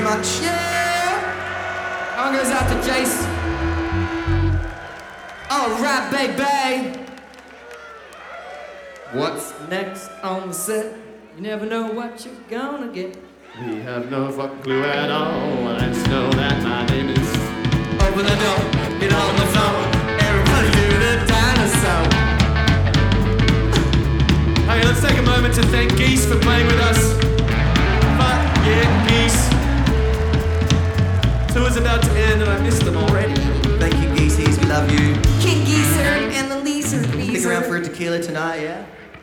much. Yeah! One goes out to Jace. Alright, baby! What's next on the set? You never know what you're gonna get. We have no fucking clue at all. I just know that my name is. Open the door, get on the floor. Everybody do the dinosaur. Hey, let's take a moment to thank Geese for playing with us. Fuck yeah, Geese. Tour's about to end and I missed them already. Thank you, Geesies. We love you. King Geezer and the Leeser. Stick around for a tequila tonight, yeah?